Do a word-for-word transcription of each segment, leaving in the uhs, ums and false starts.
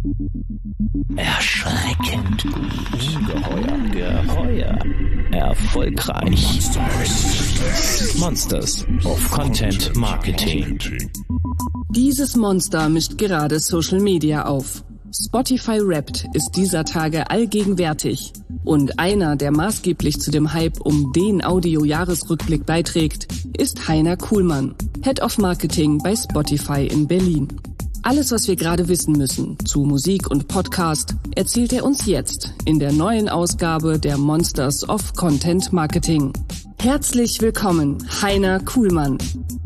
Erschreckend gut. Ungeheuer. Geheuer. Erfolgreich. Monsters of Content Marketing. Dieses Monster mischt gerade Social Media auf. Spotify Wrapped ist dieser Tage allgegenwärtig. Und einer, der maßgeblich zu dem Hype um den Audio-Jahresrückblick beiträgt, ist Heiner Kuhlmann, Head of Marketing bei Spotify in Berlin. Alles, was wir gerade wissen müssen zu Musik und Podcast, erzählt er uns jetzt in der neuen Ausgabe der Monsters of Content Marketing. Herzlich willkommen, Heiner Kuhlmann.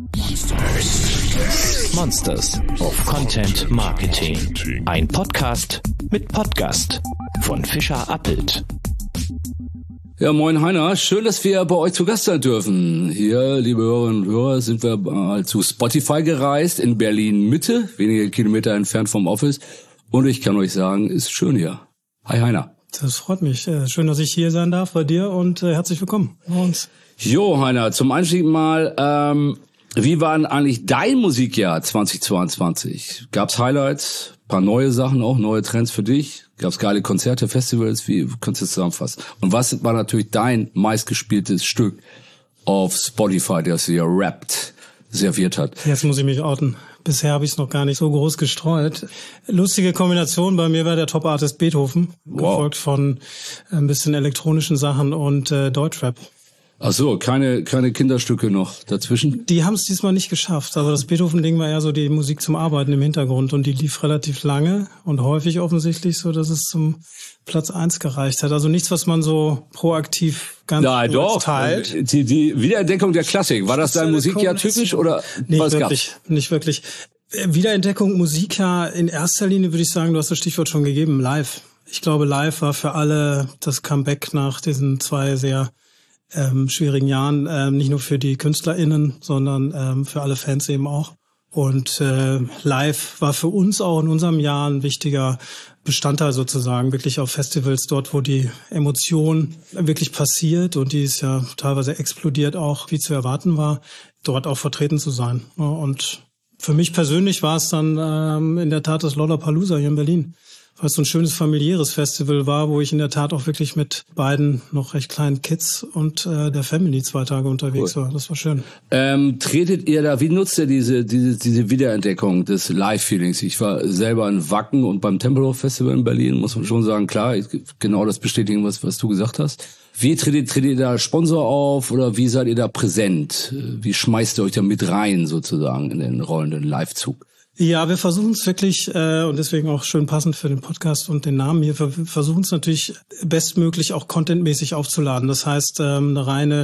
Monsters of Content Marketing. Ein Podcast mit Podcast von Fischer Appelt. Ja, moin Heiner, schön, dass wir bei euch zu Gast sein dürfen. Hier, liebe Hörerinnen und Hörer, sind wir mal zu Spotify gereist, in Berlin Mitte, wenige Kilometer entfernt vom Office. Und ich kann euch sagen, ist schön hier. Hi Heiner. Das freut mich. Schön, dass ich hier sein darf bei dir und herzlich willkommen bei uns. Jo, Heiner, zum Einstieg mal, ähm, wie war denn eigentlich dein Musikjahr zweitausendzweiundzwanzig? Gab's Highlights, paar neue Sachen auch, neue Trends für dich? Gab's geile Konzerte, Festivals? Wie kannst du das zusammenfassen? Und was war natürlich dein meistgespieltes Stück auf Spotify, das dir Wrapped serviert hat? Jetzt muss ich mich outen. Bisher habe ich es noch gar nicht so groß gestreut. Lustige Kombination, bei mir war der Top-Artist Beethoven, wow. Gefolgt von ein bisschen elektronischen Sachen und äh, Deutschrap. Ach so, keine keine Kinderstücke noch dazwischen? Die haben es diesmal nicht geschafft. Also das Beethoven-Ding war eher so die Musik zum Arbeiten im Hintergrund und die lief relativ lange und häufig offensichtlich so, dass es zum Platz eins gereicht hat. Also nichts, was man so proaktiv ganz Nein, doch. teilt. Die, die Wiederentdeckung der Klassik, war das dein Musikjahr typisch oder nicht was wirklich? Gab's? Nicht wirklich. Wiederentdeckung Musikjahr in erster Linie würde ich sagen, du hast das Stichwort schon gegeben, live. Ich glaube, live war für alle das Comeback nach diesen zwei sehr Ähm, schwierigen Jahren, ähm, nicht nur für die KünstlerInnen, sondern ähm, für alle Fans eben auch. Und äh, live war für uns auch in unserem Jahr ein wichtiger Bestandteil sozusagen, wirklich auf Festivals, dort wo die Emotion wirklich passiert und die ist ja teilweise explodiert auch, wie zu erwarten war, dort auch vertreten zu sein. Und für mich persönlich war es dann ähm, in der Tat das Lollapalooza hier in Berlin, weil es so ein schönes familiäres Festival war, wo ich in der Tat auch wirklich mit beiden noch recht kleinen Kids und äh, der Family zwei Tage unterwegs cool. war. Das war schön. Ähm, tretet ihr da, wie nutzt ihr diese diese diese Wiederentdeckung des Live-Feelings? Ich war selber in Wacken und beim Tempelhof Festival in Berlin, muss man schon sagen, klar, ich, genau das bestätigen, was was du gesagt hast. Wie tretet, tretet ihr da Sponsor auf oder wie seid ihr da präsent? Wie schmeißt ihr euch da mit rein sozusagen in den rollenden Live-Zug? Ja, wir versuchen es wirklich, äh, und deswegen auch schön passend für den Podcast und den Namen hier, wir versuchen es natürlich bestmöglich auch contentmäßig aufzuladen. Das heißt, ähm, eine reine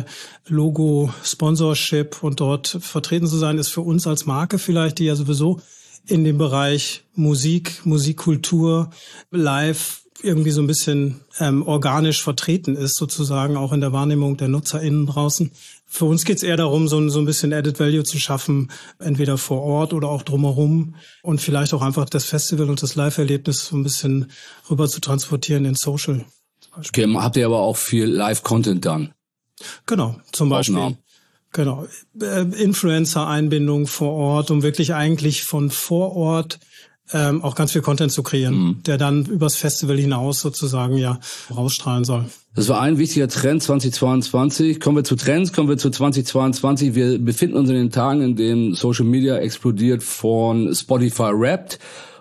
Logo-Sponsorship und dort vertreten zu sein, ist für uns als Marke vielleicht, die ja sowieso in dem Bereich Musik, Musikkultur, Live irgendwie so ein bisschen ähm, organisch vertreten ist, sozusagen auch in der Wahrnehmung der NutzerInnen draußen. Für uns geht's eher darum, so ein, so ein bisschen Added Value zu schaffen, entweder vor Ort oder auch drumherum und vielleicht auch einfach das Festival und das Live-Erlebnis so ein bisschen rüber zu transportieren in Social. Okay, habt ihr aber auch viel Live-Content dann? Genau, zum Beispiel. Aufnahmen. Genau, äh, Influencer-Einbindung vor Ort, um wirklich eigentlich von vor Ort ähm, auch ganz viel Content zu kreieren, mhm. der dann übers Festival hinaus sozusagen ja rausstrahlen soll. Das war ein wichtiger Trend zweitausendzweiundzwanzig. Kommen wir zu Trends, kommen wir zu zweitausendzweiundzwanzig. Wir befinden uns in den Tagen, in denen Social Media explodiert von Spotify Wrapped,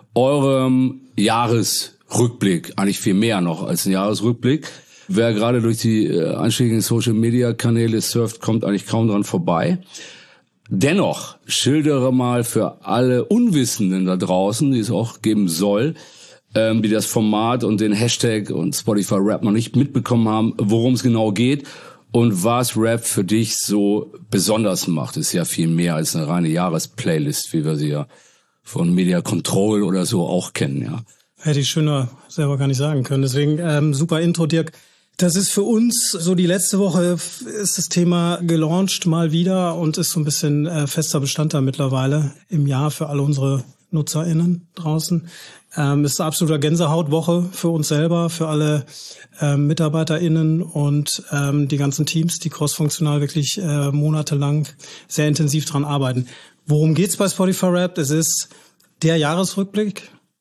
eurem Jahresrückblick, eigentlich viel mehr noch als ein Jahresrückblick. Wer gerade durch die einschlägigen Social Media Kanäle surft, kommt eigentlich kaum dran vorbei. Dennoch schildere mal für alle Unwissenden da draußen, die es auch geben soll, ähm, die das Format und den Hashtag und Spotify Rap noch nicht mitbekommen haben, worum es genau geht und was Rap für dich so besonders macht. Ist ja viel mehr als eine reine Jahresplaylist, wie wir sie ja von Media Control oder so auch kennen, ja. Hätte ich schöner selber gar nicht sagen können. Deswegen ähm, super Intro, Dirk. Das ist für uns so, die letzte Woche ist das Thema gelauncht mal wieder und ist so ein bisschen äh, fester Bestandteil mittlerweile im Jahr für alle unsere NutzerInnen draußen. Ähm, ist eine absolute Gänsehautwoche für uns selber, für alle ähm, MitarbeiterInnen und ähm, die ganzen Teams, die crossfunktional wirklich äh, monatelang sehr intensiv dran arbeiten. Worum geht's bei Spotify Wrapped? Es ist der Jahresrückblick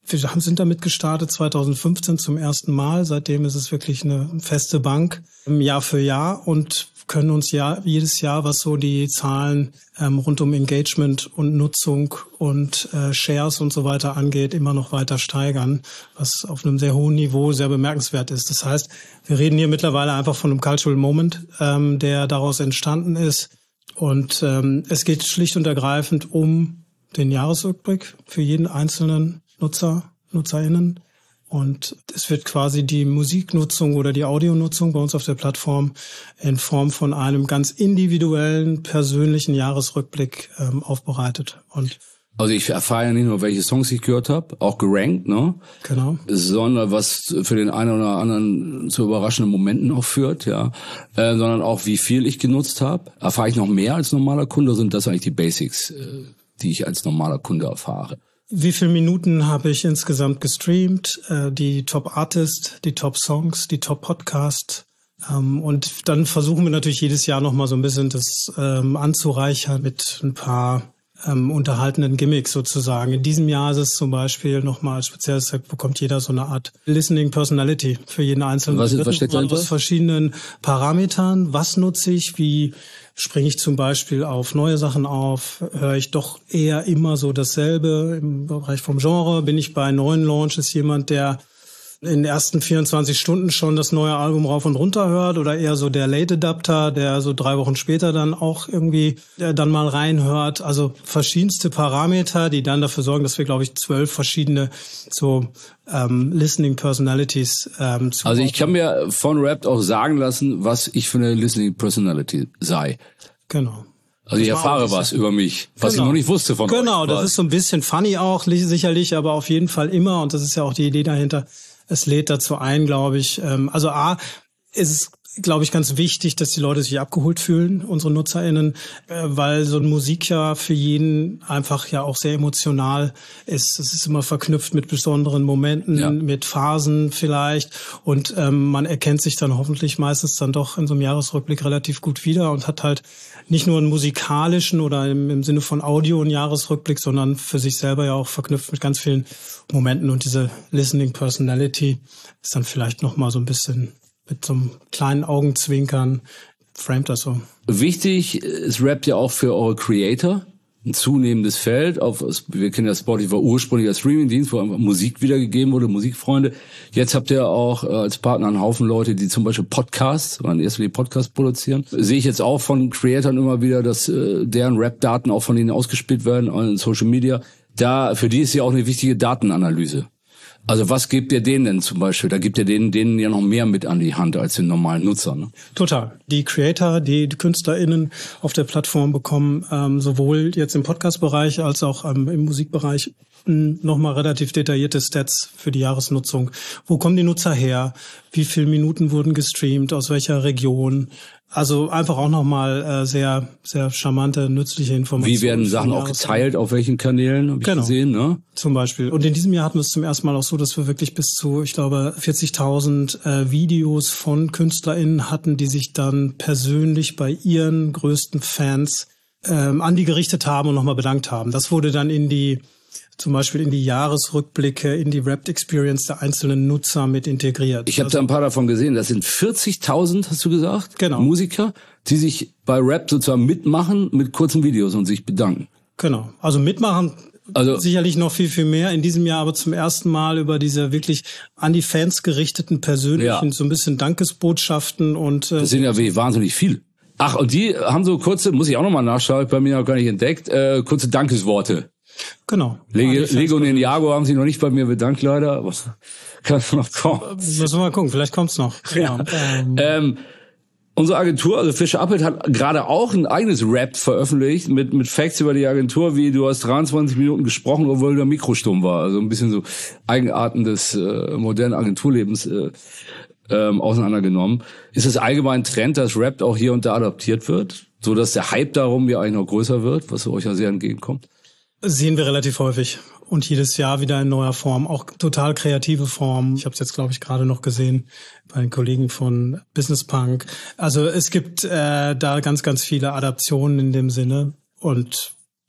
Wir sind damit gestartet zweitausendfünfzehn zum ersten Mal. Seitdem ist es wirklich eine feste Bank, Jahr für Jahr, und können uns ja jedes Jahr, was so die Zahlen ähm, rund um Engagement und Nutzung und äh, Shares und so weiter angeht, immer noch weiter steigern, was auf einem sehr hohen Niveau sehr bemerkenswert ist. Das heißt, wir reden hier mittlerweile einfach von einem Cultural Moment, ähm, der daraus entstanden ist. Und ähm, es geht schlicht und ergreifend um den Jahresrückblick für jeden einzelnen Nutzer, NutzerInnen. Und es wird quasi die Musiknutzung oder die Audionutzung bei uns auf der Plattform in Form von einem ganz individuellen, persönlichen Jahresrückblick ähm, aufbereitet. Und also ich erfahre ja nicht nur, welche Songs ich gehört habe, auch gerankt, ne? Genau. Sondern was für den einen oder anderen zu überraschenden Momenten auch führt, ja. Äh, sondern auch, wie viel ich genutzt habe. Erfahre ich noch mehr als normaler Kunde, oder sind das eigentlich die Basics, äh, die ich als normaler Kunde erfahre? Wie viele Minuten habe ich insgesamt gestreamt? Äh, die Top-Artist, die Top-Songs, die Top-Podcast. Ähm, und dann versuchen wir natürlich jedes Jahr nochmal so ein bisschen das ähm, anzureichern mit ein paar ähm, unterhaltenden Gimmicks sozusagen. In diesem Jahr ist es zum Beispiel nochmal als spezielles, da bekommt jeder so eine Art Listening Personality für jeden einzelnen. Was, ist, was steckt dahinter? Aus verschiedenen Parametern. Was nutze ich? Wie springe ich zum Beispiel auf neue Sachen auf? Höre ich doch eher immer so dasselbe? Im Bereich vom Genre bin ich bei neuen Launches jemand, der in den ersten vierundzwanzig Stunden schon das neue Album rauf und runter hört, oder eher so der Late Adapter, der so drei Wochen später dann auch irgendwie der dann mal reinhört. Also verschiedenste Parameter, die dann dafür sorgen, dass wir, glaube ich, zwölf verschiedene so ähm, Listening Personalities ähm, zu. Also ich kann mir von Wrapped auch sagen lassen, was ich für eine Listening Personality sei. Genau. Also ich erfahre was über mich, was genau. ich noch nicht wusste von euch. Genau, das ist so ein bisschen funny auch, sicherlich, aber auf jeden Fall immer, und das ist ja auch die Idee dahinter, es lädt dazu ein, glaube ich, ähm, also A, ist es, glaube ich, ganz wichtig, dass die Leute sich abgeholt fühlen, unsere NutzerInnen, äh, weil so ein Musik ja für jeden einfach ja auch sehr emotional ist. Es ist immer verknüpft mit besonderen Momenten, ja. mit Phasen vielleicht, und ähm, man erkennt sich dann hoffentlich meistens dann doch in so einem Jahresrückblick relativ gut wieder und hat halt nicht nur einen musikalischen oder im, im Sinne von Audio einen Jahresrückblick, sondern für sich selber ja auch verknüpft mit ganz vielen Momenten, und diese Listening Personality ist dann vielleicht nochmal so ein bisschen mit so einem kleinen Augenzwinkern, framet das so. Wichtig ist Wrapped ja auch für eure Creator. Ein zunehmendes Feld. Auf, wir kennen ja Spotify ursprünglich als Streamingdienst, wo einfach Musik wiedergegeben wurde, Musikfreunde. Jetzt habt ihr auch äh, als Partner einen Haufen Leute, die zum Beispiel Podcasts, oder in erster Linie Podcasts produzieren. Sehe ich jetzt auch von Creatoren immer wieder, dass äh, deren Rap-Daten auch von denen ausgespielt werden in Social Media. Da, für die ist ja auch eine wichtige Datenanalyse. Also was gebt ihr denen denn zum Beispiel? Da gibt ihr denen, denen ja noch mehr mit an die Hand als den normalen Nutzern. Ne? Total. Die Creator, die, die KünstlerInnen auf der Plattform bekommen ähm, sowohl jetzt im Podcast-Bereich als auch ähm, im Musikbereich nochmal relativ detaillierte Stats für die Jahresnutzung. Wo kommen die Nutzer her? Wie viele Minuten wurden gestreamt? Aus welcher Region? Also einfach auch nochmal äh, sehr, sehr charmante, nützliche Informationen. Wie werden Sachen auch geteilt, auf welchen Kanälen, habe ich genau. gesehen, ne? Zum Beispiel. Und in diesem Jahr hatten wir es zum ersten Mal auch so, dass wir wirklich bis zu, ich glaube, vierzigtausend äh, Videos von KünstlerInnen hatten, die sich dann persönlich bei ihren größten Fans ähm, an die gerichtet haben und nochmal bedankt haben. Das wurde dann in die zum Beispiel in die Jahresrückblicke, in die Wrapped Experience der einzelnen Nutzer mit integriert. Ich habe also da ein paar davon gesehen. Das sind vierzigtausend, hast du gesagt? Genau. Musiker, die sich bei Wrapped sozusagen mitmachen mit kurzen Videos und sich bedanken. Genau. Also mitmachen, also sicherlich noch viel, viel mehr. In diesem Jahr aber zum ersten Mal über diese wirklich an die Fans gerichteten persönlichen, ja. so ein bisschen Dankesbotschaften und äh, das sind ja wahnsinnig viel. Ach, und die haben so kurze, muss ich auch nochmal nachschauen, bei mir noch gar nicht entdeckt, äh, kurze Dankesworte. Genau. Lego, Lego und Ninjago haben sich noch nicht bei mir bedankt, leider, aber kann noch kommen. Müssen wir mal gucken, vielleicht kommt's noch. Ja. Ähm, ähm, unsere Agentur, also Fischer Appelt, hat gerade auch ein eigenes Rap veröffentlicht mit mit Facts über die Agentur, wie du hast dreiundzwanzig Minuten gesprochen, obwohl der Mikro stumm war. Also ein bisschen so Eigenarten des äh, modernen Agenturlebens äh, ähm, auseinandergenommen. Ist es allgemein Trend, dass Rap auch hier und da adaptiert wird, so dass der Hype darum ja eigentlich noch größer wird, was euch ja sehr entgegenkommt? Sehen wir relativ häufig und jedes Jahr wieder in neuer Form, auch total kreative Formen. Ich habe es jetzt, glaube ich, gerade noch gesehen bei den Kollegen von Business Punk. Also es gibt äh, da ganz, ganz viele Adaptionen in dem Sinne und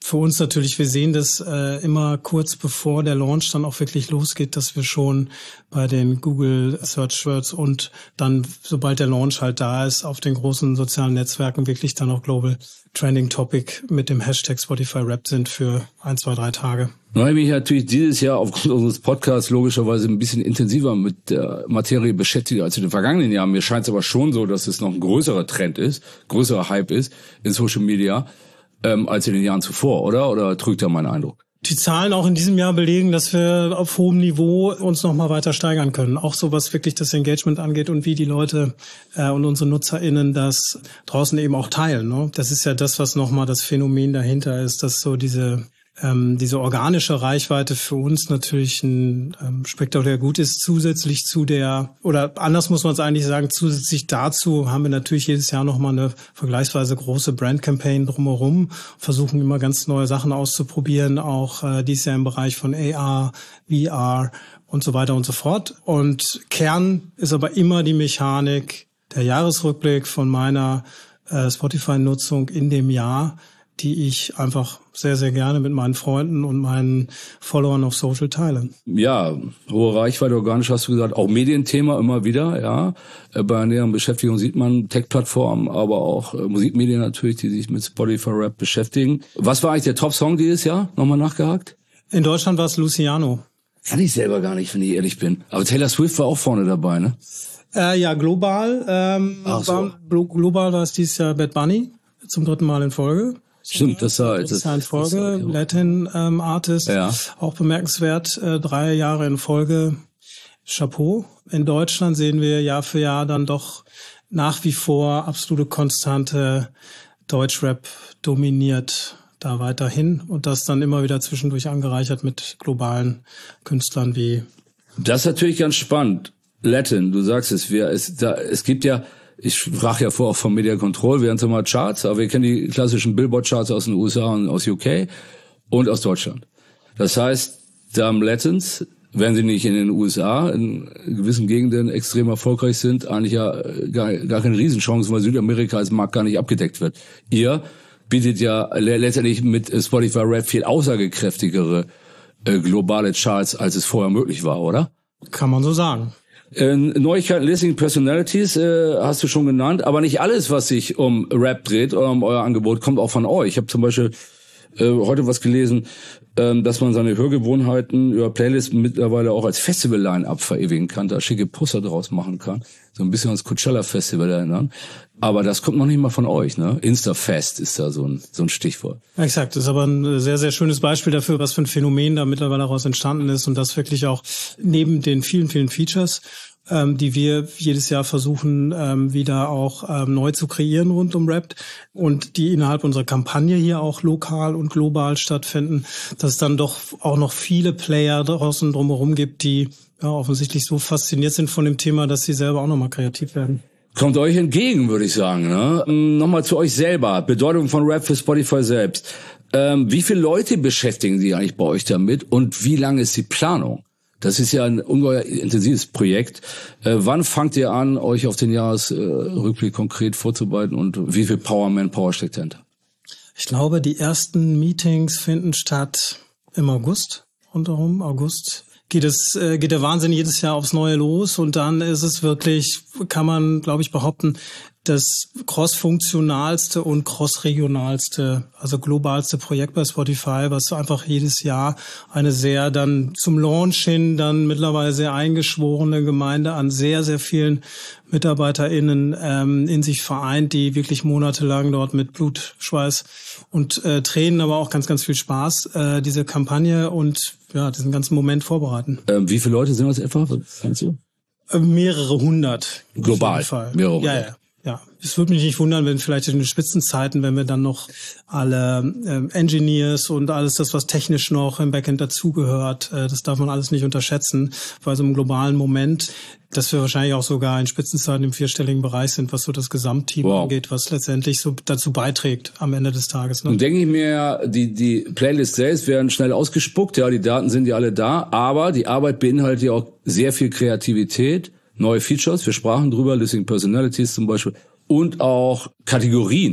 für uns natürlich, wir sehen das äh, immer kurz bevor der Launch dann auch wirklich losgeht, dass wir schon bei den Google Search Words und dann, sobald der Launch halt da ist, auf den großen sozialen Netzwerken wirklich dann auch Global Trending Topic mit dem Hashtag Spotify Wrapped sind für ein, zwei, drei Tage. Nun habe ich mich natürlich dieses Jahr aufgrund unseres Podcasts logischerweise ein bisschen intensiver mit der Materie beschäftigt als in den vergangenen Jahren. Mir scheint es aber schon so, dass es noch ein größerer Trend ist, größerer Hype ist in Social Media ähm, als in den Jahren zuvor, oder? Oder trügt da mein Eindruck? Die Zahlen auch in diesem Jahr belegen, dass wir auf hohem Niveau uns noch mal weiter steigern können. Auch so was wirklich das Engagement angeht und wie die Leute äh, und unsere NutzerInnen das draußen eben auch teilen. Ne? Das ist ja das, was noch mal das Phänomen dahinter ist, dass so diese ähm, diese organische Reichweite für uns natürlich ein ähm, spektakulär gut ist. Zusätzlich zu der, oder anders muss man es eigentlich sagen, zusätzlich dazu haben wir natürlich jedes Jahr noch mal eine vergleichsweise große Brand-Campaign drumherum, versuchen immer ganz neue Sachen auszuprobieren, auch äh, dieses Jahr im Bereich von A R, V R und so weiter und so fort. Und Kern ist aber immer die Mechanik, der Jahresrückblick von meiner äh, Spotify-Nutzung in dem Jahr, die ich einfach sehr, sehr gerne mit meinen Freunden und meinen Followern auf Social teile. Ja, hohe Reichweite, organisch hast du gesagt, auch Medienthema immer wieder, ja. Bei einer näheren Beschäftigung sieht man Tech-Plattformen, aber auch Musikmedien natürlich, die sich mit Spotify Rap beschäftigen. Was war eigentlich der Top-Song dieses Jahr? Nochmal nachgehakt? In Deutschland war es Luciano. Kann ich selber gar nicht, wenn ich ehrlich bin. Aber Taylor Swift war auch vorne dabei, ne? Äh, ja, global. Ähm, Ach so. war, global war es dieses Jahr Bad Bunny zum dritten Mal in Folge. Stimmt, das war das ist ja in Folge, Latin ähm, Artist, ja. Auch bemerkenswert, äh, drei Jahre in Folge, Chapeau. In Deutschland sehen wir Jahr für Jahr dann doch nach wie vor absolute Konstante, Deutschrap dominiert da weiterhin und das dann immer wieder zwischendurch angereichert mit globalen Künstlern wie... Das ist natürlich ganz spannend. Latin, du sagst es, wir, es, da, es gibt ja... Ich sprach ja vorher auch von Media Control, wir haben zwar mal Charts, aber wir kennen die klassischen Billboard-Charts aus den U S A und aus U K und aus Deutschland. Das heißt, da am Latins, wenn sie nicht in den U S A in gewissen Gegenden extrem erfolgreich sind, eigentlich ja gar, gar keine Riesenchance, weil Südamerika als Markt gar nicht abgedeckt wird. Ihr bietet ja letztendlich mit Spotify Rap viel aussagekräftigere äh, globale Charts, als es vorher möglich war, oder? Kann man so sagen. Äh, Neuigkeiten, Listening Personalities äh, hast du schon genannt, aber nicht alles, was sich um Rap dreht oder um euer Angebot, kommt auch von euch. Ich habe zum Beispiel äh, heute was gelesen, äh, dass man seine Hörgewohnheiten über Playlists mittlerweile auch als Festival-Line-Up verewigen kann, da schicke Poster draus machen kann, so ein bisschen ans Coachella-Festival erinnern. Aber das kommt noch nicht mal von euch, ne? Instafest ist da so ein so ein Stichwort. Exakt, das ist aber ein sehr, sehr schönes Beispiel dafür, was für ein Phänomen da mittlerweile daraus entstanden ist und das wirklich auch neben den vielen, vielen Features, ähm, die wir jedes Jahr versuchen, ähm, wieder auch ähm, neu zu kreieren rund um Rap und die innerhalb unserer Kampagne hier auch lokal und global stattfinden, dass es dann doch auch noch viele Player draußen drumherum gibt, die ja offensichtlich so fasziniert sind von dem Thema, dass sie selber auch nochmal kreativ werden. Kommt euch entgegen, würde ich sagen. Ne? Nochmal zu euch selber. Bedeutung von Rap für Spotify selbst. Ähm, wie viele Leute beschäftigen Sie eigentlich bei euch damit und wie lange ist die Planung? Das ist ja ein ungeheuer intensives Projekt. Äh, wann fangt ihr an, euch auf den Jahresrückblick äh, konkret vorzubereiten und wie viel Power, Manpower steckt dahinter? Ich glaube, die ersten Meetings finden statt im August, rundherum, August. Geht es, äh, geht der Wahnsinn jedes Jahr aufs Neue los und dann ist es wirklich, kann man, glaube ich, behaupten, das cross-funktionalste und cross-regionalste, also globalste Projekt bei Spotify, was einfach jedes Jahr eine sehr dann zum Launch hin dann mittlerweile sehr eingeschworene Gemeinde an sehr, sehr vielen MitarbeiterInnen ähm, in sich vereint, die wirklich monatelang dort mit Blut, Schweiß und äh, Tränen, aber auch ganz, ganz viel Spaß äh, diese Kampagne und ja, diesen ganzen Moment vorbereiten. Ähm, wie viele Leute sind das etwa? Was meinst du? Äh, mehrere hundert. Global? Mehrere hundert. Ja, ja. Ja, es würde mich nicht wundern, wenn vielleicht in den Spitzenzeiten, wenn wir dann noch alle ähm, Engineers und alles das, was technisch noch im Backend dazugehört, äh, das darf man alles nicht unterschätzen, weil so im globalen Moment, dass wir wahrscheinlich auch sogar in Spitzenzeiten im vierstelligen Bereich sind, was so das Gesamtteam wow. angeht, was letztendlich so dazu beiträgt am Ende des Tages. Ne? Und denke ich mir, die die Playlists selbst werden schnell ausgespuckt, ja, die Daten sind ja alle da, aber die Arbeit beinhaltet ja auch sehr viel Kreativität, neue Features, wir sprachen drüber, Listening Personalities zum Beispiel, und auch Kategorien.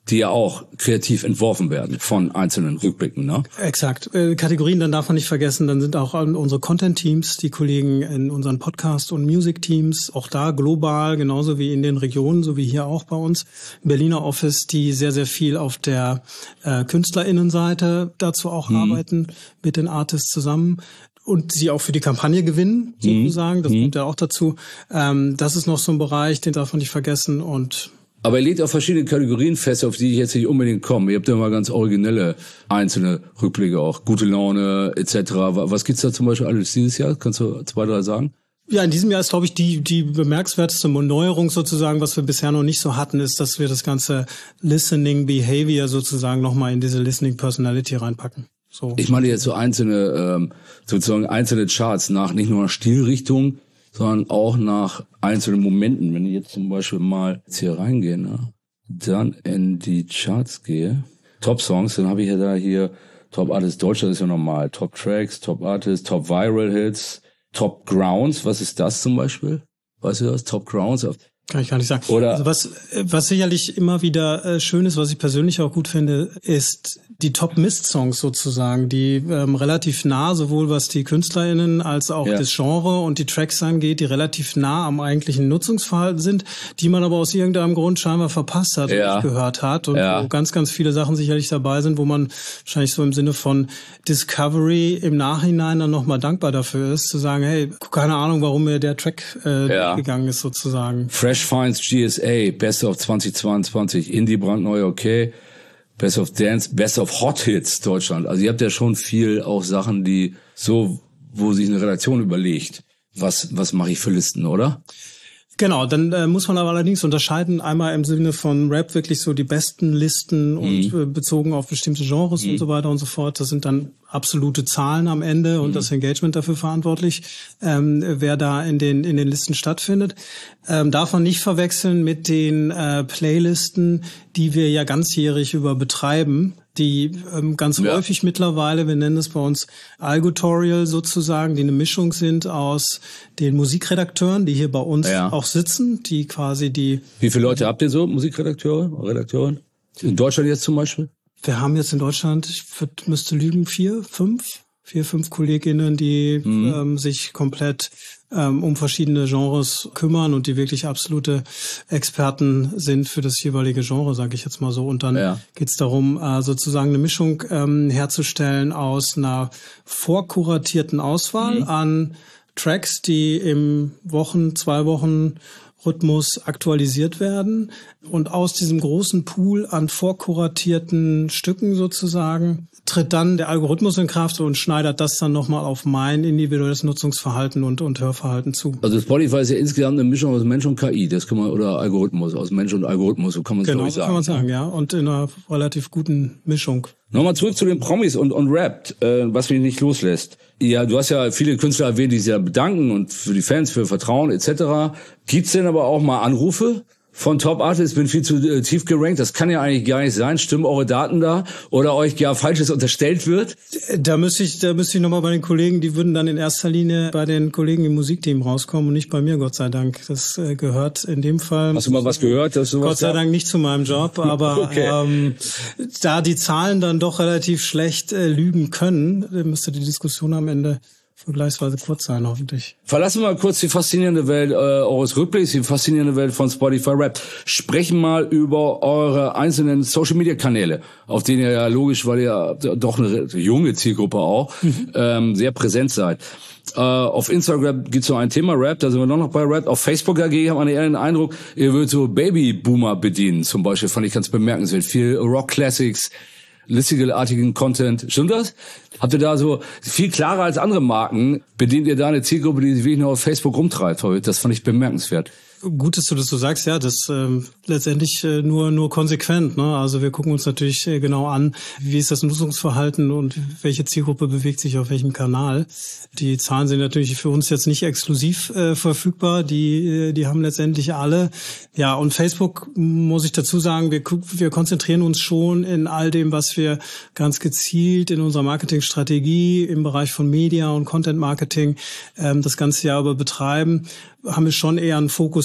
die ja auch kreativ entworfen werden von einzelnen Rückblicken, ne? Exakt. Äh, Kategorien, dann darf man nicht vergessen, dann sind auch unsere Content-Teams, die Kollegen in unseren Podcast- und Music-Teams, auch da global, genauso wie in den Regionen, so wie hier auch bei uns im Berliner Office, die sehr, sehr viel auf der äh, KünstlerInnenseite dazu auch mhm. arbeiten, mit den Artists zusammen. Und sie auch für die Kampagne gewinnen, sozusagen. Das mhm. kommt ja auch dazu. Ähm, das ist noch so ein Bereich, den darf man nicht vergessen. Und aber ihr legt auch verschiedene Kategorien fest, auf die ich jetzt nicht unbedingt komme. Ihr habt ja mal ganz originelle einzelne Rückblicke auch. Gute Laune et cetera. Was gibt's da zum Beispiel alles dieses Jahr? Kannst du zwei, drei sagen? Ja, in diesem Jahr ist, glaube ich, die die bemerkenswerteste Neuerung sozusagen, was wir bisher noch nicht so hatten, ist, dass wir das ganze Listening Behavior sozusagen nochmal in diese Listening Personality reinpacken. So. Ich meine jetzt so einzelne, ähm, sozusagen einzelne Charts nach, nicht nur nach Stilrichtung, sondern auch nach einzelnen Momenten. Wenn ich jetzt zum Beispiel mal jetzt hier reingehe, ne, dann in die Charts gehe, Top Songs, dann habe ich ja da hier Top Artist Deutschland ist ja normal, Top Tracks, Top Artist, Top Viral Hits, Top Grounds. Was ist das zum Beispiel? Weißt du das? Top Grounds? Kann ich gar nicht sagen. Oder also was, was sicherlich immer wieder äh, schön ist, was ich persönlich auch gut finde, ist die Top-Mist-Songs sozusagen, die ähm, relativ nah, sowohl was die KünstlerInnen als auch ja. das Genre und die Tracks angeht, die relativ nah am eigentlichen Nutzungsverhalten sind, die man aber aus irgendeinem Grund scheinbar verpasst hat ja. und nicht gehört hat und ja. wo ganz, ganz viele Sachen sicherlich dabei sind, wo man wahrscheinlich so im Sinne von Discovery im Nachhinein dann nochmal dankbar dafür ist, zu sagen, hey, keine Ahnung, warum mir der Track äh, ja. gegangen ist sozusagen. Fresh Finds G S A, Best of zwanzig zweiundzwanzig, Indie brandneu, okay. Best of Dance, Best of Hot Hits Deutschland. Also ihr habt ja schon viel auch Sachen, die so, wo sich eine Redaktion überlegt, was was mache ich für Listen, oder? Genau, dann äh, muss man aber allerdings unterscheiden, einmal im Sinne von Rap wirklich so die besten Listen und mhm. äh, bezogen auf bestimmte Genres mhm. und so weiter und so fort. Das sind dann absolute Zahlen am Ende und mhm. das Engagement dafür verantwortlich, ähm, wer da in den in den Listen stattfindet. Ähm, darf man nicht verwechseln mit den äh, Playlisten, die wir ja ganzjährig über betreiben, die ähm, ganz ja. häufig mittlerweile, wir nennen es bei uns Algotorial sozusagen, die eine Mischung sind aus den Musikredakteuren, die hier bei uns ja. auch sitzen, die quasi die... Wie viele Leute habt ihr so, Musikredakteure, Redakteuren? In Deutschland jetzt zum Beispiel? Wir haben jetzt in Deutschland, ich würd, müsste lügen, vier, fünf, vier, fünf KollegInnen, die mhm. ähm, sich komplett ähm, um verschiedene Genres kümmern und die wirklich absolute Experten sind für das jeweilige Genre, sage ich jetzt mal so. Und dann ja. geht's darum, äh, sozusagen eine Mischung ähm, herzustellen aus einer vorkuratierten Auswahl mhm. an Tracks, die im Wochen, zwei Wochen Rhythmus aktualisiert werden und aus diesem großen Pool an vorkuratierten Stücken sozusagen tritt dann der Algorithmus in Kraft und schneidet das dann nochmal auf mein individuelles Nutzungsverhalten und, und Hörverhalten zu. Also Spotify ist ja insgesamt eine Mischung aus Mensch und K I, das kann man, oder Algorithmus, aus Mensch und Algorithmus, so kann man es genau, sagen. Genau, kann man sagen, ja, und in einer relativ guten Mischung. Nochmal zurück zu den Promis und, und Rap, äh, was mich nicht loslässt. Ja, du hast ja viele Künstler erwähnt, die sich ja bedanken und für die Fans, für Vertrauen et cetera. Gibt's denn aber auch mal Anrufe von Top Artists, bin viel zu äh, tief gerankt, das kann ja eigentlich gar nicht sein. Stimmen eure Daten da oder euch ja Falsches unterstellt wird? Da müsste ich, da müsste ich nochmal bei den Kollegen, die würden dann in erster Linie bei den Kollegen im Musikteam rauskommen und nicht bei mir, Gott sei Dank. Das äh, gehört in dem Fall. Hast du mal was gehört? Dass sowas Gott sei Dank nicht zu meinem Job, aber okay. ähm, da die Zahlen dann doch relativ schlecht äh, lügen können, müsste die Diskussion am Ende vergleichsweise kurz sein, hoffentlich. Verlassen wir mal kurz die faszinierende Welt äh, eures Rückblicks, die faszinierende Welt von Spotify Rap. Sprechen mal über eure einzelnen Social-Media-Kanäle, auf denen ihr ja logisch, weil ihr doch eine junge Zielgruppe auch, mhm. ähm, sehr präsent seid. Äh, auf Instagram gibt's so ein Thema Rap, da sind wir noch, noch bei Rap. Auf Facebook dagegen hat man eher den Eindruck, ihr würdet so Babyboomer bedienen, zum Beispiel, fand ich ganz bemerkenswert. Viel Rock-Classics, listigelartigen Content. Stimmt das? Habt ihr da so viel klarer als andere Marken, bedient ihr da eine Zielgruppe, die sich wirklich nur auf Facebook rumtreibt? Das fand ich bemerkenswert. Gut, dass du das so sagst, ja, das ähm, letztendlich äh, nur nur konsequent, ne? Also wir gucken uns natürlich äh, genau an, wie ist das Nutzungsverhalten und welche Zielgruppe bewegt sich auf welchem Kanal. Die Zahlen sind natürlich für uns jetzt nicht exklusiv äh, verfügbar, die äh, die haben letztendlich alle. Ja, und Facebook, muss ich dazu sagen, wir wir konzentrieren uns schon in all dem, was wir ganz gezielt in unserer Marketingstrategie im Bereich von Media und Content Marketing ähm, das ganze Jahr über betreiben, haben wir schon eher einen Fokus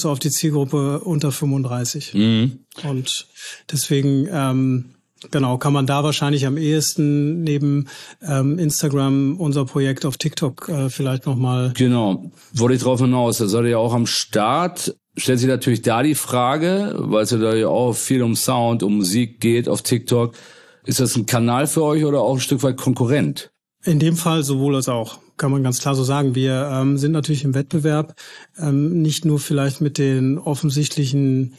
so auf die Zielgruppe unter fünfunddreißig. Mhm. Und deswegen, ähm, genau, kann man da wahrscheinlich am ehesten neben ähm, Instagram unser Projekt auf TikTok äh, vielleicht nochmal. Genau, wollte ich drauf hinaus. Da seid ihr ja auch am Start. Stellt sich natürlich da die Frage, weil es ja da ja auch viel um Sound, um Musik geht auf TikTok. Ist das ein Kanal für euch oder auch ein Stück weit Konkurrent? In dem Fall sowohl als auch, kann man ganz klar so sagen. Wir ähm, sind natürlich im Wettbewerb, ähm, nicht nur vielleicht mit den offensichtlichen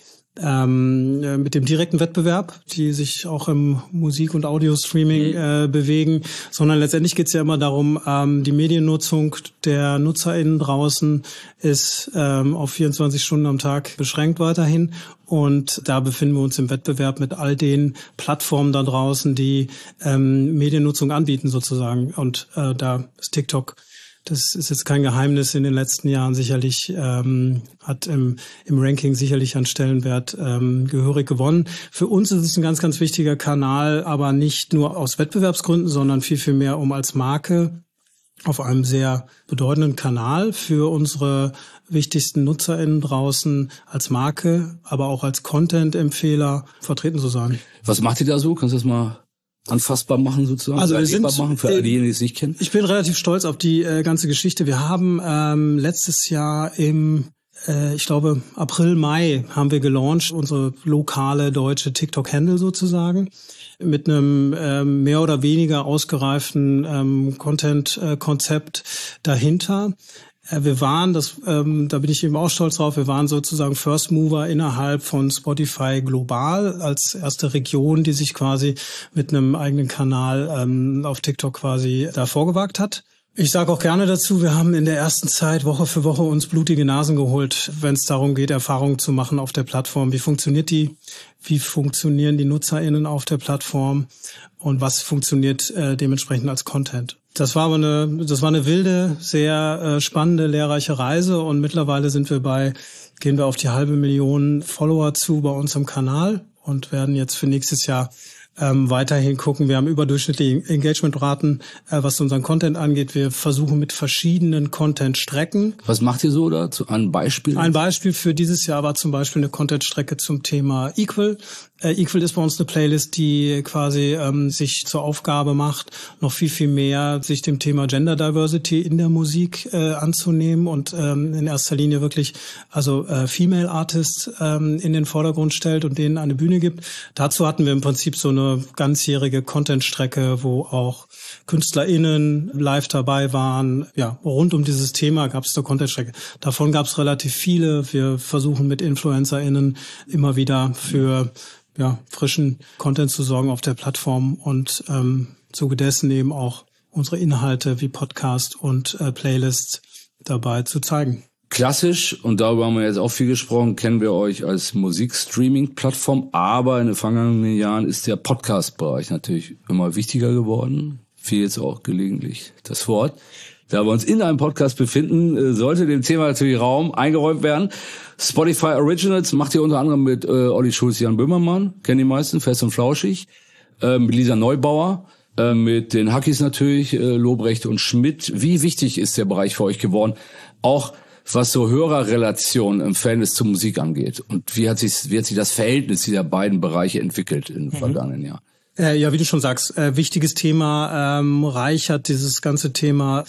ähm, mit dem direkten Wettbewerb, die sich auch im Musik- und Audio-Streaming äh, bewegen, sondern letztendlich geht es ja immer darum, ähm, die Mediennutzung der NutzerInnen draußen ist ähm, auf vierundzwanzig Stunden am Tag beschränkt weiterhin. Und da befinden wir uns im Wettbewerb mit all den Plattformen da draußen, die ähm, Mediennutzung anbieten sozusagen. Und äh, da ist TikTok, das ist jetzt kein Geheimnis, in den letzten Jahren sicherlich, ähm, hat im, im Ranking sicherlich an Stellenwert ähm, gehörig gewonnen. Für uns ist es ein ganz, ganz wichtiger Kanal, aber nicht nur aus Wettbewerbsgründen, sondern viel, viel mehr, um als Marke auf einem sehr bedeutenden Kanal für unsere wichtigsten NutzerInnen draußen als Marke, aber auch als Content-Empfehler vertreten zu sein. Was macht ihr da so? Kannst du das mal anfassbar machen sozusagen? Also wir sind, machen für all diejenigen, die es nicht kennen? Ich bin relativ stolz auf die äh, ganze Geschichte. Wir haben ähm, letztes Jahr im, äh, ich glaube April, Mai haben wir gelauncht, unsere lokale deutsche TikTok-Handle sozusagen, mit einem ähm, mehr oder weniger ausgereiften ähm, Content-Konzept dahinter. Wir waren, das, ähm, da bin ich eben auch stolz drauf, wir waren sozusagen First Mover innerhalb von Spotify global als erste Region, die sich quasi mit einem eigenen Kanal ähm, auf TikTok quasi da vorgewagt hat. Ich sage auch gerne dazu, wir haben in der ersten Zeit Woche für Woche uns blutige Nasen geholt, wenn es darum geht, Erfahrungen zu machen auf der Plattform. Wie funktioniert die? Wie funktionieren die NutzerInnen auf der Plattform? Und was funktioniert äh, dementsprechend als Content? Das war aber eine, das war eine wilde, sehr äh, spannende, lehrreiche Reise und mittlerweile sind wir bei, gehen wir auf die halbe Million Follower zu bei uns im Kanal und werden jetzt für nächstes Jahr ähm, weiterhin gucken. Wir haben überdurchschnittliche Engagementraten, äh, was unseren Content angeht. Wir versuchen mit verschiedenen Content-Strecken. Was macht ihr so dazu? Ein Beispiel? Ein Beispiel für dieses Jahr war zum Beispiel eine Content-Strecke zum Thema Equal. Äh, Equal ist bei uns eine Playlist, die quasi ähm, sich zur Aufgabe macht, noch viel, viel mehr sich dem Thema Gender Diversity in der Musik äh, anzunehmen und ähm, in erster Linie wirklich also äh, Female Artists ähm, in den Vordergrund stellt und denen eine Bühne gibt. Dazu hatten wir im Prinzip so eine ganzjährige Content-Strecke, wo auch KünstlerInnen live dabei waren. Ja, rund um dieses Thema gab es eine Content-Strecke. Davon gab es relativ viele. Wir versuchen mit InfluencerInnen immer wieder für ja, frischen Content zu sorgen auf der Plattform und ähm, zuge dessen eben auch unsere Inhalte wie Podcast und äh, Playlists dabei zu zeigen. Klassisch, und darüber haben wir jetzt auch viel gesprochen, kennen wir euch als Musikstreaming-Plattform, aber in den vergangenen Jahren ist der Podcast-Bereich natürlich immer wichtiger geworden. Fiel jetzt auch gelegentlich das Wort. Da wir uns in einem Podcast befinden, sollte dem Thema natürlich Raum eingeräumt werden. Spotify Originals macht ihr unter anderem mit äh, Olli Schulz, Jan Böhmermann, kennen die meisten, Fest und Flauschig, äh, mit Lisa Neubauer, äh, mit den Hackies natürlich, äh, Lobrecht und Schmidt. Wie wichtig ist der Bereich für euch geworden? Auch was so Hörerrelationen im Verhältnis zur Musik angeht. Und wie hat sich, wie hat sich das Verhältnis dieser beiden Bereiche entwickelt im mhm. vergangenen Jahr? Äh, ja, wie du schon sagst, äh, wichtiges Thema, ähm, reichert dieses ganze Thema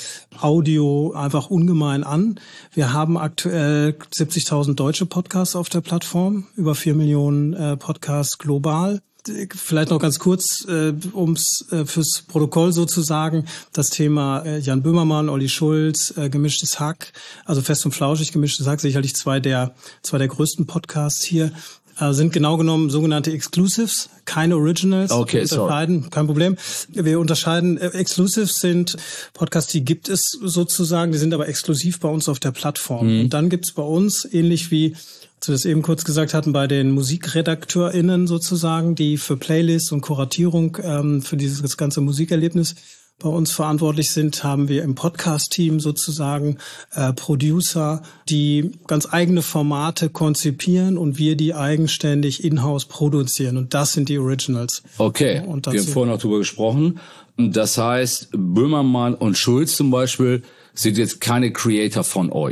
Audio einfach ungemein an. Wir haben aktuell siebzigtausend deutsche Podcasts auf der Plattform, über vier Millionen äh, Podcasts global. Vielleicht noch ganz kurz, äh, ums äh, fürs Protokoll sozusagen, das Thema äh, Jan Böhmermann, Olli Schulz, äh, Gemischtes Hack, also Fest und Flauschig, Gemischtes Hack, sicherlich zwei der zwei der größten Podcasts hier, äh, sind genau genommen sogenannte Exclusives, keine Originals. Okay, wir unterscheiden, sorry. Kein Problem. Wir unterscheiden, äh, Exclusives sind Podcasts, die gibt es sozusagen, die sind aber exklusiv bei uns auf der Plattform. Mhm. Und dann gibt's bei uns, ähnlich wie als wir das eben kurz gesagt hatten, bei den MusikredakteurInnen sozusagen, die für Playlists und Kuratierung ähm, für dieses ganze Musikerlebnis bei uns verantwortlich sind, haben wir im Podcast-Team sozusagen äh, Producer, die ganz eigene Formate konzipieren und wir die eigenständig in-house produzieren. Und das sind die Originals. Okay, und wir haben vorhin noch drüber gesprochen. Das heißt, Böhmermann und Schulz zum Beispiel sind jetzt keine Creator von euch.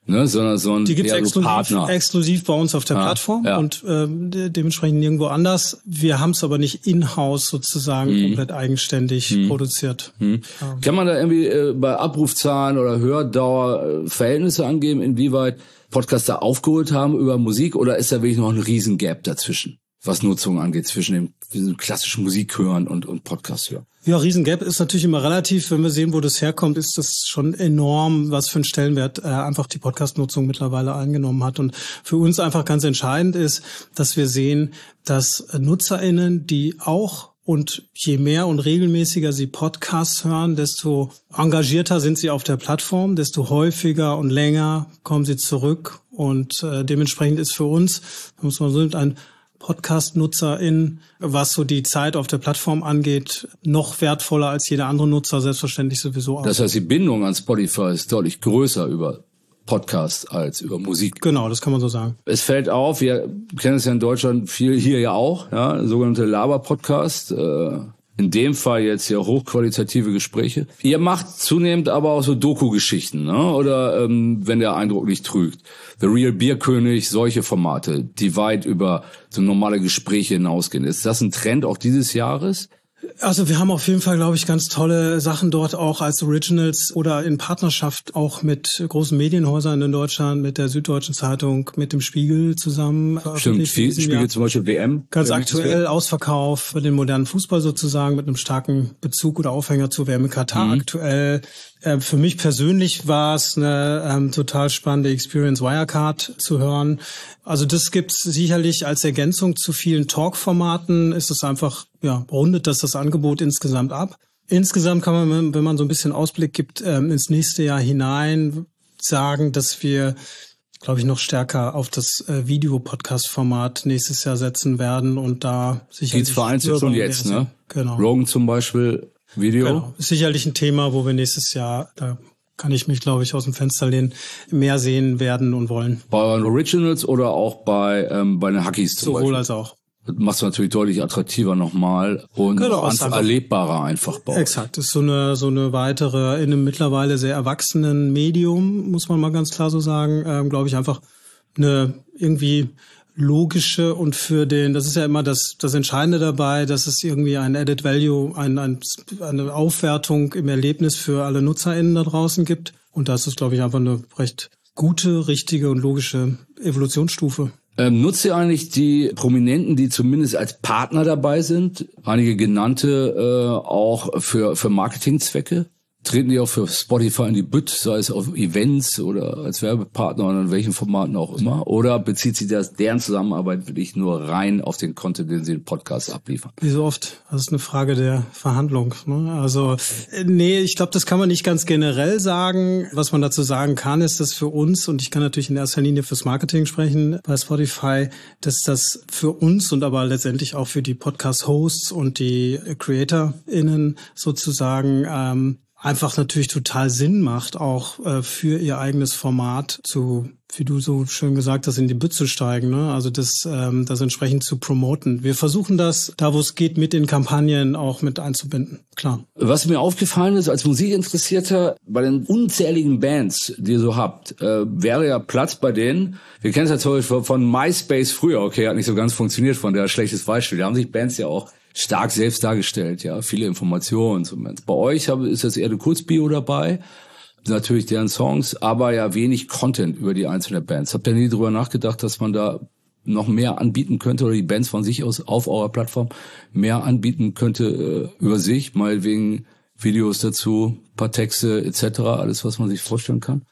ne, sondern so ein die gibt's exklusiv, Partner. exklusiv bei uns auf der ja, Plattform ja. und äh, de- dementsprechend nirgendwo anders. Wir haben es aber nicht in-house sozusagen mhm. komplett eigenständig mhm. produziert. Mhm. Ja. Kann man da irgendwie äh, bei Abrufzahlen oder Hördauer äh, Verhältnisse angeben, inwieweit Podcaster aufgeholt haben über Musik, oder ist da wirklich noch ein riesen Gap dazwischen, was Nutzung angeht, zwischen dem, dem klassischen Musik hören und, und Podcast hören? Ja, Riesengap ist natürlich immer relativ. Wenn wir sehen, wo das herkommt, ist das schon enorm, was für einen Stellenwert äh, einfach die Podcast-Nutzung mittlerweile eingenommen hat. Und für uns einfach ganz entscheidend ist, dass wir sehen, dass NutzerInnen, die auch und je mehr und regelmäßiger sie Podcasts hören, desto engagierter sind sie auf der Plattform, desto häufiger und länger kommen sie zurück. Und äh, dementsprechend ist für uns, muss man so ein Podcast-NutzerInnen, was so die Zeit auf der Plattform angeht, noch wertvoller als jeder andere Nutzer, selbstverständlich sowieso auch. Das heißt, die Bindung an Spotify ist deutlich größer über Podcasts als über Musik. Genau, das kann man so sagen. Es fällt auf, wir kennen es ja in Deutschland viel, hier ja auch, ja, sogenannte Laber-Podcast, äh, in dem Fall jetzt ja hochqualitative Gespräche. Ihr macht zunehmend aber auch so Doku-Geschichten, ne? Oder ähm, wenn der Eindruck nicht trügt. The Real Bierkönig, solche Formate, die weit über so normale Gespräche hinausgehen. Ist das ein Trend auch dieses Jahres? Also wir haben auf jeden Fall, glaube ich, ganz tolle Sachen dort auch als Originals oder in Partnerschaft auch mit großen Medienhäusern in Deutschland, mit der Süddeutschen Zeitung, mit dem Spiegel zusammen. Stimmt, Spiegel Jahr. Zum Beispiel W M. Ganz W M aktuell Ausverkauf für den modernen Fußball sozusagen mit einem starken Bezug oder Aufhänger zur W M in Katar mhm. aktuell. Äh, für mich persönlich war es eine ähm, total spannende Experience, Wirecard zu hören. Also das gibt's sicherlich als Ergänzung zu vielen Talk-Formaten. Ist es einfach, ja, rundet das das Angebot insgesamt ab. Insgesamt kann man, wenn man so ein bisschen Ausblick gibt, ähm, ins nächste Jahr hinein sagen, dass wir, glaube ich, noch stärker auf das äh, Video-Podcast-Format nächstes Jahr setzen werden und da sicherlich... Geht's vereinzelt schon jetzt, ne? Genau. Rogan zum Beispiel, Video. Genau. Ist sicherlich ein Thema, wo wir nächstes Jahr, da kann ich mich, glaube ich, aus dem Fenster lehnen, mehr sehen werden und wollen. Bei euren Originals oder auch bei ähm, bei den Hackies zum Sowohl Beispiel? als auch. Das macht es natürlich deutlich attraktiver nochmal und genau, einfach erlebbarer einfach bei euch. Exakt, ist so eine so eine weitere, in einem mittlerweile sehr erwachsenen Medium, muss man mal ganz klar so sagen, ähm, glaube ich, einfach eine irgendwie logische und für den, das ist ja immer das das Entscheidende dabei, dass es irgendwie ein Added Value, ein, ein, eine Aufwertung im Erlebnis für alle NutzerInnen da draußen gibt. Und das ist, glaube ich, einfach eine recht gute, richtige und logische Evolutionsstufe. Ähm, nutzt ihr eigentlich die Prominenten, die zumindest als Partner dabei sind, einige genannte äh, auch für für Marketingzwecke? Treten die auch für Spotify in die Bütt, sei es auf Events oder als Werbepartner oder in welchen Formaten auch immer? Oder bezieht sich das deren Zusammenarbeit wirklich nur rein auf den Content, den sie im Podcast abliefern? Wie so oft, das ist eine Frage der Verhandlung. Ne? Also nee, ich glaube, das kann man nicht ganz generell sagen. Was man dazu sagen kann, ist, dass für uns, und ich kann natürlich in erster Linie fürs Marketing sprechen bei Spotify, dass das für uns und aber letztendlich auch für die Podcast-Hosts und die CreatorInnen sozusagen ähm, einfach natürlich total Sinn macht, auch äh, für ihr eigenes Format zu, wie du so schön gesagt hast, in die Bütt zu steigen, ne? Also das, ähm, das entsprechend zu promoten. Wir versuchen das, da wo es geht, mit in Kampagnen auch mit einzubinden, klar. Was mir aufgefallen ist, als Musikinteressierter, bei den unzähligen Bands, die ihr so habt, äh, wäre ja Platz bei denen. Wir kennen es ja zum Beispiel von MySpace früher, okay, hat nicht so ganz funktioniert, von der schlechtes Beispiel. Da haben sich Bands ja auch stark selbst dargestellt, ja, viele Informationen zumindest. Bei euch ist jetzt eher eine Kurzbio dabei, natürlich deren Songs, aber ja wenig Content über die einzelnen Bands. Habt ihr nie drüber nachgedacht, dass man da noch mehr anbieten könnte oder die Bands von sich aus auf eurer Plattform mehr anbieten könnte äh, über sich, meinetwegen Videos dazu, paar Texte et cetera, alles, was man sich vorstellen kann?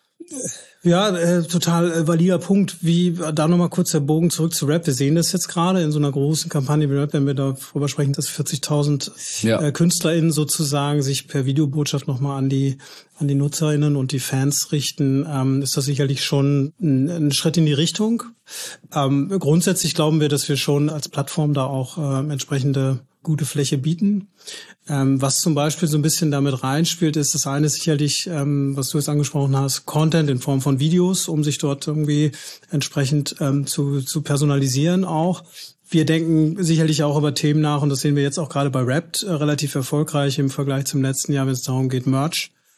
Ja, äh, total äh, valider Punkt. Wie da nochmal kurz der Bogen zurück zu Rap. Wir sehen das jetzt gerade in so einer großen Kampagne wie Rap, wenn wir darüber sprechen, dass vierzigtausend ja. äh, KünstlerInnen sozusagen sich per Videobotschaft nochmal an die an die NutzerInnen und die Fans richten, ähm, ist das sicherlich schon ein, ein Schritt in die Richtung. Ähm, grundsätzlich glauben wir, dass wir schon als Plattform da auch äh, entsprechende gute Fläche bieten. Ähm, was zum Beispiel so ein bisschen damit reinspielt, ist das eine sicherlich, ähm, was du jetzt angesprochen hast, Content in Form von Videos, um sich dort irgendwie entsprechend ähm, zu, zu personalisieren auch. Wir denken sicherlich auch über Themen nach und das sehen wir jetzt auch gerade bei Wrapped äh, relativ erfolgreich im Vergleich zum letzten Jahr, wenn es darum geht, Merch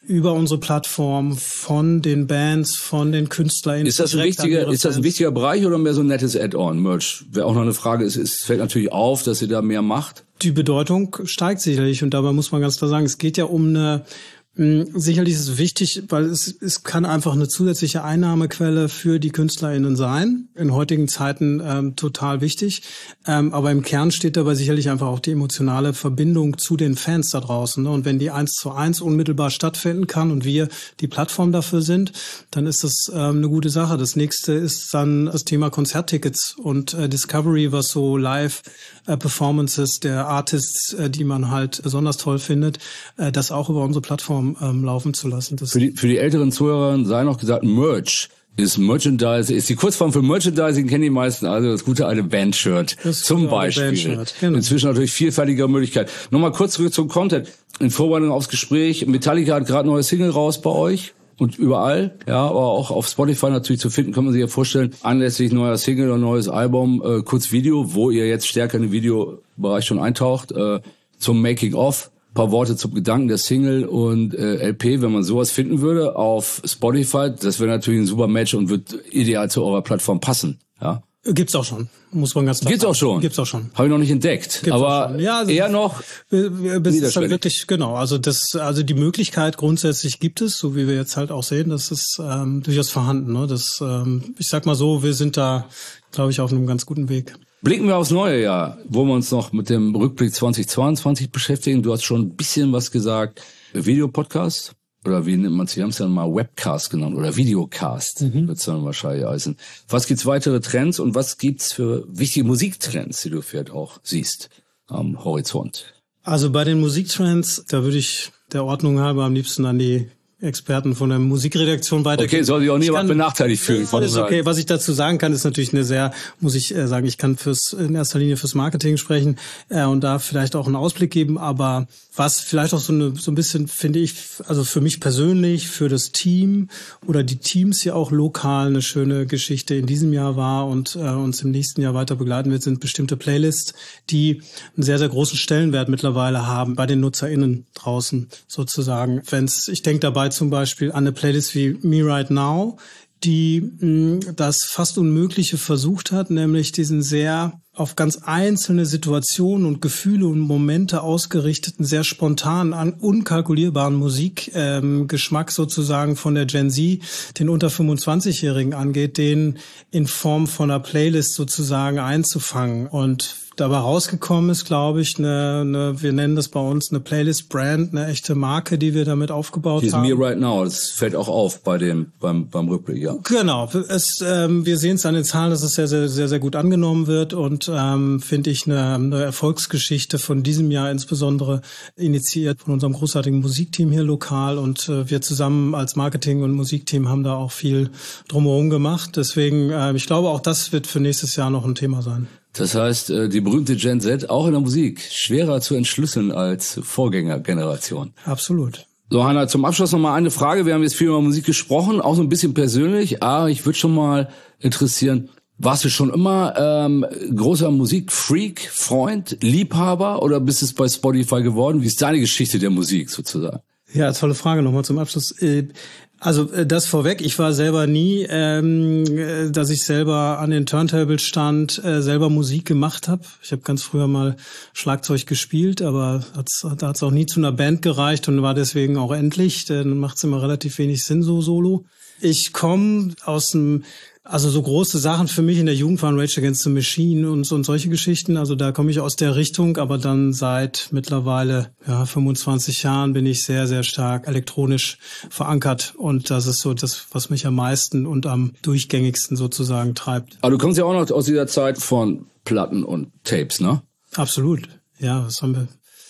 über unsere Plattform von den Bands, von den KünstlerInnen. Ist das ein wichtiger, ist das ein wichtiger Bereich oder mehr so ein nettes Add-on, Merch? Wäre auch noch eine Frage, es, es fällt natürlich auf, dass ihr da mehr macht. Die Bedeutung steigt sicherlich und dabei muss man ganz klar sagen, es geht ja um eine Sicherlich ist es wichtig, weil es, es kann einfach eine zusätzliche Einnahmequelle für die KünstlerInnen sein. In heutigen Zeiten ähm, total wichtig. Ähm, aber im Kern steht dabei sicherlich einfach auch die emotionale Verbindung zu den Fans da draußen. Ne? Und wenn die eins zu eins unmittelbar stattfinden kann und wir die Plattform dafür sind, dann ist das ähm, eine gute Sache. Das nächste ist dann das Thema Konzerttickets und äh, Discovery, was so Live-Performances der Artists, äh, die man halt besonders toll findet, äh, das auch über unsere Plattform Ähm, laufen zu lassen. Das für die für die älteren Zuhörer sei noch gesagt, Merch ist Merchandise, ist die Kurzform für Merchandising, kennen die meisten, also das gute alte Bandshirt zum Beispiel. Bandshirt, genau. Inzwischen natürlich vielfältiger Möglichkeit. Nochmal kurz zurück zum Content. In Vorbereitung aufs Gespräch, Metallica hat gerade ein neues Single raus bei euch und überall, ja, aber auch auf Spotify natürlich zu finden, kann man sich ja vorstellen, anlässlich neuer Single und neues Album, äh, kurz Video, wo ihr jetzt stärker in den Videobereich schon eintaucht, äh, zum Making-of. Ein paar Worte zum Gedanken der Single und äh, L P, wenn man sowas finden würde auf Spotify, das wäre natürlich ein super Match und wird ideal zu eurer Plattform passen. Ja, gibt's auch schon, muss man ganz klar sagen. Gibt's auch schon. Gibt's auch schon. Habe ich noch nicht entdeckt, Gibt's aber ja, also eher noch bis ist halt wirklich genau. Also das, also die Möglichkeit grundsätzlich gibt es, so wie wir jetzt halt auch sehen, das ist ähm, durchaus vorhanden. Ne? Das, ähm, ich sag mal so, wir sind da, glaube ich, auf einem ganz guten Weg. Blicken wir aufs neue Jahr, wo wir uns noch mit dem Rückblick zweitausendzweiundzwanzig beschäftigen. Du hast schon ein bisschen was gesagt. Videopodcast oder wie nennt man es? Wir haben es ja mal Webcast genannt oder Videocast, mhm. wird es dann wahrscheinlich heißen. Was gibt's weitere Trends und was gibt's für wichtige Musiktrends, die du vielleicht auch siehst am Horizont? Also bei den Musiktrends, da würde ich der Ordnung halber am liebsten an die Experten von der Musikredaktion weitergeben. Okay, soll sich auch niemand benachteiligt fühlen. Ja, ist okay. Was ich dazu sagen kann, ist natürlich eine sehr, muss ich äh, sagen, ich kann fürs in erster Linie fürs Marketing sprechen äh, und da vielleicht auch einen Ausblick geben, aber was vielleicht auch so eine so ein bisschen, finde ich, also für mich persönlich, für das Team oder die Teams ja auch lokal eine schöne Geschichte in diesem Jahr war und äh, uns im nächsten Jahr weiter begleiten wird, sind bestimmte Playlists, die einen sehr, sehr großen Stellenwert mittlerweile haben bei den NutzerInnen draußen sozusagen. Wenn's, ich denke dabei zum Beispiel an eine Playlist wie Me Right Now, die mh, das fast Unmögliche versucht hat, nämlich diesen sehr auf ganz einzelne Situationen und Gefühle und Momente ausgerichteten, sehr spontanen, unkalkulierbaren Musikgeschmack ähm, sozusagen von der Gen Z, den unter fünfundzwanzigjährigen angeht, den in Form von einer Playlist sozusagen einzufangen. Und dabei rausgekommen ist, glaube ich, eine, eine, wir nennen das bei uns eine Playlist-Brand, eine echte Marke, die wir damit aufgebaut die haben. Me Right Now, das fällt auch auf bei dem beim beim Rückblick, ja. Genau, es, ähm, wir sehen es an den Zahlen, dass es sehr, sehr, sehr, sehr gut angenommen wird und ähm, finde ich eine, eine Erfolgsgeschichte von diesem Jahr insbesondere initiiert von unserem großartigen Musikteam hier lokal und äh, wir zusammen als Marketing- und Musikteam haben da auch viel drumherum gemacht. Deswegen, äh, ich glaube, auch das wird für nächstes Jahr noch ein Thema sein. Das heißt, die berühmte Gen Z, auch in der Musik, schwerer zu entschlüsseln als Vorgängergeneration. Absolut. So, Hanna, zum Abschluss nochmal eine Frage. Wir haben jetzt viel über Musik gesprochen, auch so ein bisschen persönlich. Ah, ich würde schon mal interessieren, warst du schon immer ähm, großer Musikfreak, Freund, Liebhaber oder bist es bei Spotify geworden? Wie ist deine Geschichte der Musik sozusagen? Ja, tolle Frage nochmal zum Abschluss. Also das vorweg, ich war selber nie, ähm, dass ich selber an den Turntables stand, äh, selber Musik gemacht habe. Ich habe ganz früher mal Schlagzeug gespielt, aber hat's, da hat es auch nie zu einer Band gereicht und war deswegen auch endlich. Dann macht es immer relativ wenig Sinn, so solo. Ich komme aus dem... Also so große Sachen für mich in der Jugend waren Rage Against the Machine und, und solche Geschichten. Also da komme ich aus der Richtung, aber dann seit mittlerweile ja fünfundzwanzig Jahren bin ich sehr, sehr stark elektronisch verankert. Und das ist so das, was mich am meisten und am durchgängigsten sozusagen treibt. Aber du kommst ja auch noch aus dieser Zeit von Platten und Tapes, ne? Absolut. Ja, was haben wir...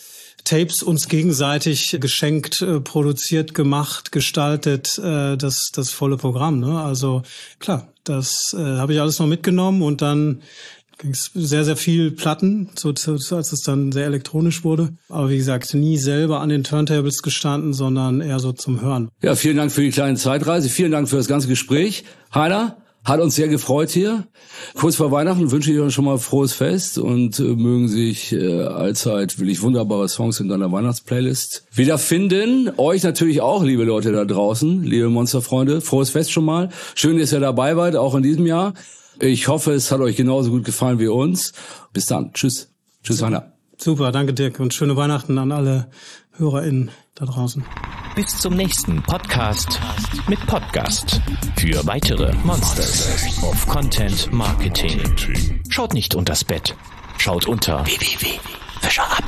Tapes uns gegenseitig geschenkt, äh, produziert, gemacht, gestaltet, äh, das das volle Programm. Ne? Also klar, das äh, habe ich alles noch mitgenommen und dann ging es sehr, sehr viel Platten, so, so als es dann sehr elektronisch wurde. Aber wie gesagt, nie selber an den Turntables gestanden, sondern eher so zum Hören. Ja, vielen Dank für die kleine Zeitreise, vielen Dank für das ganze Gespräch. Heiner, Hat uns sehr gefreut hier. Kurz vor Weihnachten wünsche ich euch schon mal frohes Fest und äh, mögen sich äh, allzeit wirklich wunderbare Songs in deiner Weihnachtsplaylist wiederfinden. Euch natürlich auch, liebe Leute da draußen, liebe Monsterfreunde. Frohes Fest schon mal. Schön, dass ihr dabei wart, auch in diesem Jahr. Ich hoffe, es hat euch genauso gut gefallen wie uns. Bis dann. Tschüss. Tschüss, Heiner. Super, danke Dirk und schöne Weihnachten an alle HörerInnen da draußen. Bis zum nächsten Podcast mit Podcast für weitere Monsters of Content Marketing. Schaut nicht unters Bett, schaut unter w w w punkt fischer